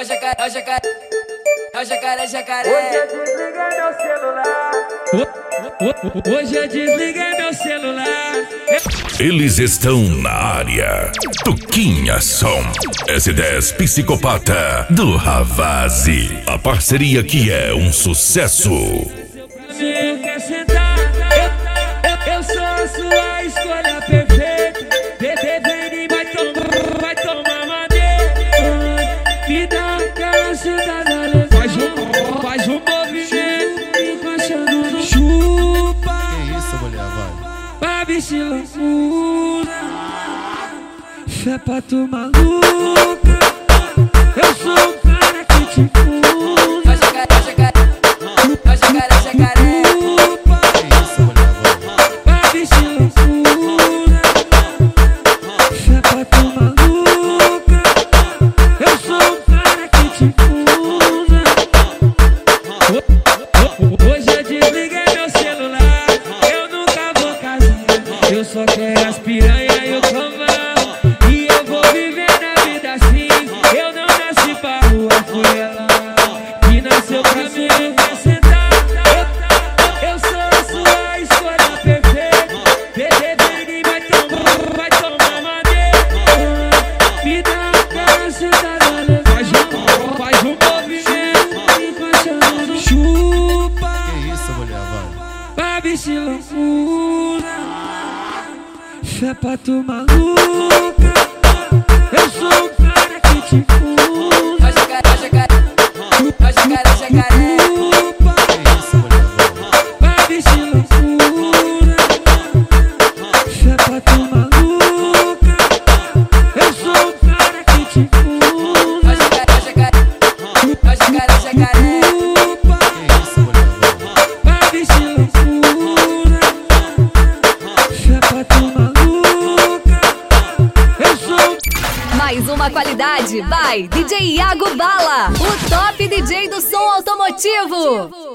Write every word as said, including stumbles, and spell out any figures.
É o jacaré, é o jacaré, é o jacaré, jacaré. Hoje eu desliguei meu celular. Hoje eu desliguei meu celular. Eles estão na área. Tuquinha Som. S dez Psicopata do Ravazzi. A parceria que é um sucesso. Você quer sentar? Eu, eu, eu sou a sua escolha perfeita. Bebê, vem e vai tomar, vai tomar madeira. Me dá aquela sentada. Faz um, faz um movimento. Encaixando no chupa. Que isso, mulher, vai. Pra bicho loucura. Fé pra tu maluca. Eu sou o cara que te cura. É o jacaré, é o jacaré, é o jacaré, jacaré. Eu só quero as piranha e o cambão. E eu vou viver na vida assim. Eu não nasci pra rua, fui ela que nasceu pra mim. Quer sentar? Eu, eu sou a sua escolha perfeita. Bebê, vem e vai tomar, vai tomar madeira. Me dá aquela sentada. Faz um, faz um movimento. Encaixando no chupa. Que isso, mulher, vai. Pra bicho loucura. Fé pra tu maluca. Eu sou o cara que te cura. É o jacaré, é o jacaré, é o jacaré, jacaré. Que isso, mulher, vai. Pra bicho loucura. Fé pra tu maluca. Eu sou o cara que te cura. É o jacaré, é o jacaré, é o jacaré, jacaré. Que isso, mulher, vai. Pra bicho loucura. Fé pra tu maluca. Mais uma qualidade by D J Iago Bala, o top D J do som automotivo.